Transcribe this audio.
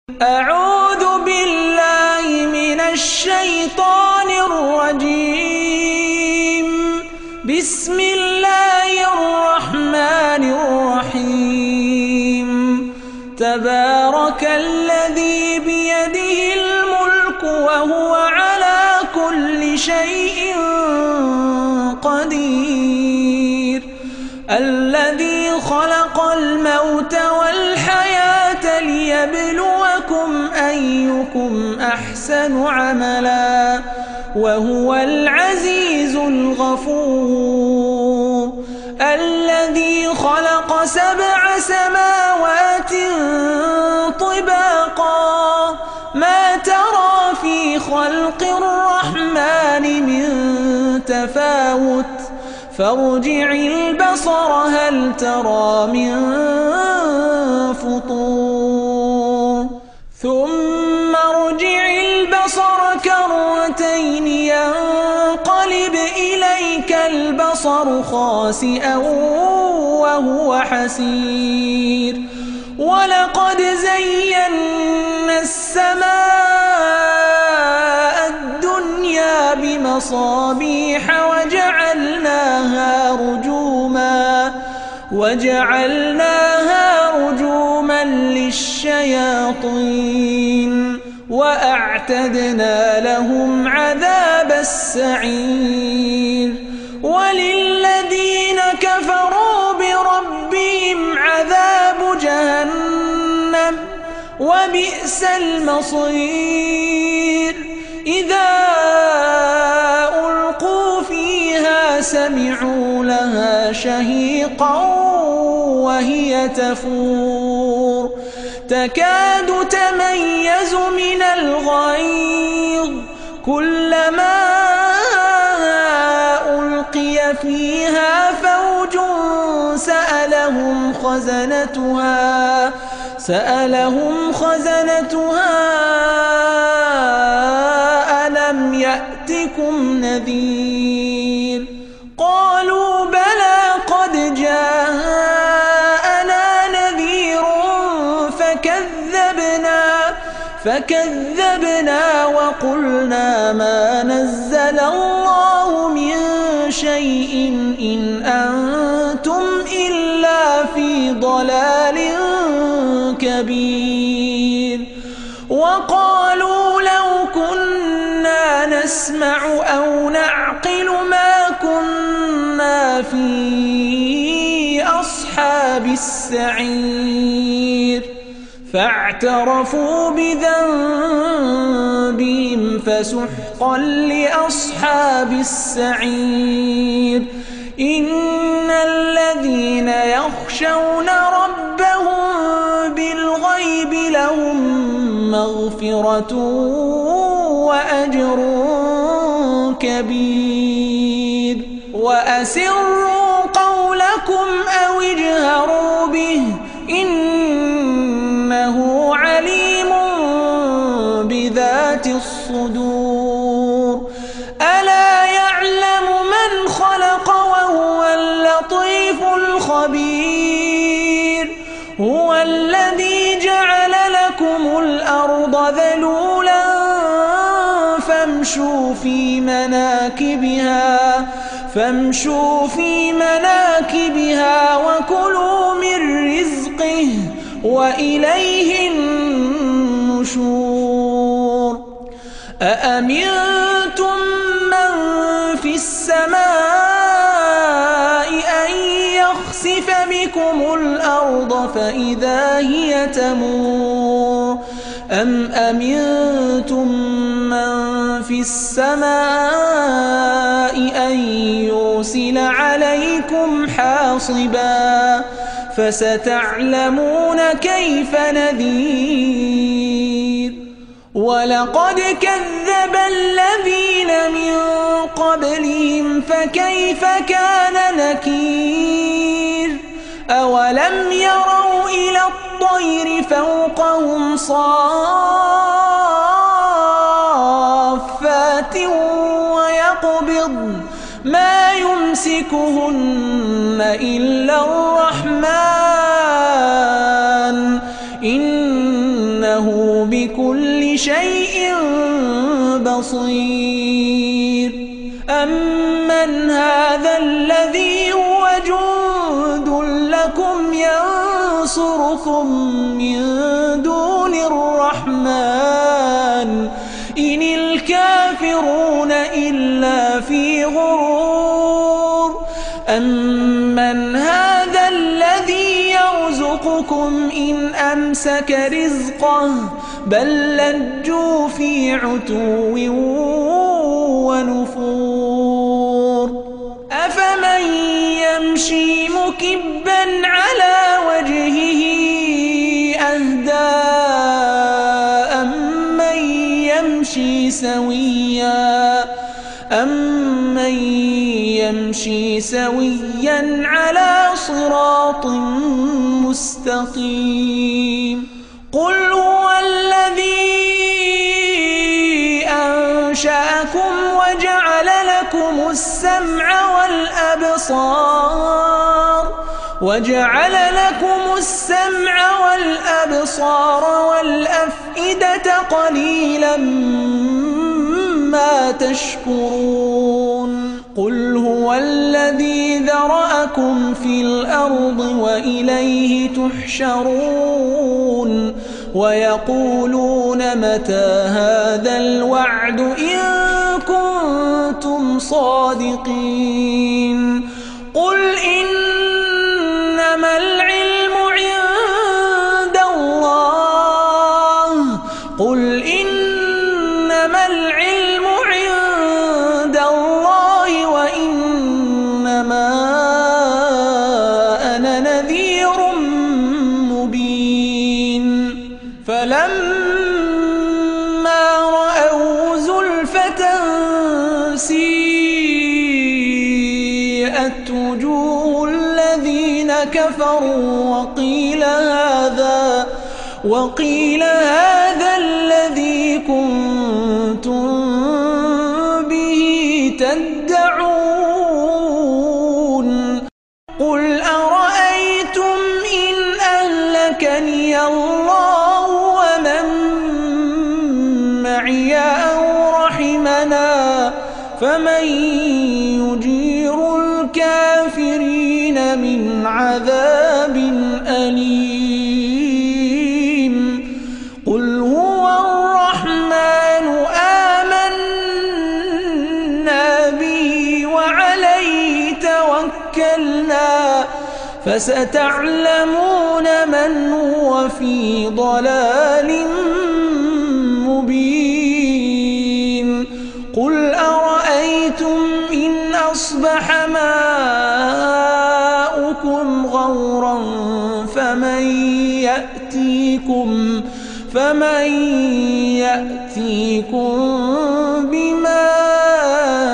أعوذ بالله من الشيطان الرجيم. بسم الله الرحمن الرحيم. تبارك الذي بيده الملك وهو على كل شيء قدير. الذي خلق الموت والحياة ليبلوكم أيكم أحسن عملا وهو العزيز الغفور. الذي خلق 7 سماوات طباقا ما ترى في خلق الرحمن من تفاوت فارجع البصر هل ترى من فطور ثم ارجع البصر كرتين ينقلب إليك البصر خاسئا وهو حسير. ولقد زينا السماء الدنيا بمصابيح وجعلناها رجوما للشياطين وأعتدنا لهم عذاب السعير. وللذين كفروا بربهم عذاب جهنم وبئس المصير. إذا ألقوا فيها سمعوا لها شهيقا وهي تفور تكاد تميز من الغيظ كلما ألقي فيها فوج سألهم خزنتها ألم يأتكم نذير. قالوا بلى قد جاءنا نذير فكذبنا وقلنا ما نزل الله من شيء إن أنتم إلا في ضلال كبير. وقالوا لو كنا نسمع أو نعقل ما كنا في أصحاب السعير. فاعترفوا بذنبهم فسحقا لأصحاب السعير. إن الذين يخشون ربهم بالغيب لهم مغفرة وأجر كبير. وأسروا قولكم أو اجهروا به إنه عليم بذات الصدور. ألا يعلم من خلق وهو اللطيف الخبير. هو الذي جعل لكم الأرض ذلولا فامشوا في مناكبها وكلوا من رزقه وإليه النشور. أأمنتم من في السماء أن يخسف بكم الأرض فإذا هي تمور أم أمنتم من في السماء أن يرسل عليكم حاصبا فستعلمون كيف نذير. ولقد كذب الذين من قبلهم فكيف كان نكير. أولم يروا إلى الطير فوقهم صافات ويقبضن ما يمسكهن إلا الرحمن إنه بكل شيء بصير. أمن هذا الذي هو جند لكم ينصركم من دون الرحمن إن الكافرون إلا في غرور. أمن هذا الذي يرزقكم إن أمسك رزقه بل لجوا في عتو ونفور. أفمن يمشي مكبا على وجهه أهدى أمن يمشي سويا على صراط مستقيم. قل هو الذي أنشأكم وجعل لكم السمع والأبصار والأفئدة قليلا ما تشكرون. قل هو الذي ذرأكم في الأرض وإليه تحشرون. ويقولون متى هذا الوعد إن كنتم صادقين. قل إنما العلم عند الله وإنما أنا نذير مبين. فلما رأوا زلفة سيئت وجوه الذين كفروا وقيل هذا الذي كنتم به تدعون. قل أرأيتم إن أهلكني الله ومن معي أو رحمنا فمن يجير الكافرين من عذاب أليم. قل هو الرحمن آمنا به وعليه توكلنا فستعلمون من هو في ضلال مبين. قل أرأيتم إن أصبح ماؤكم غورا فمن يأتيكم بماء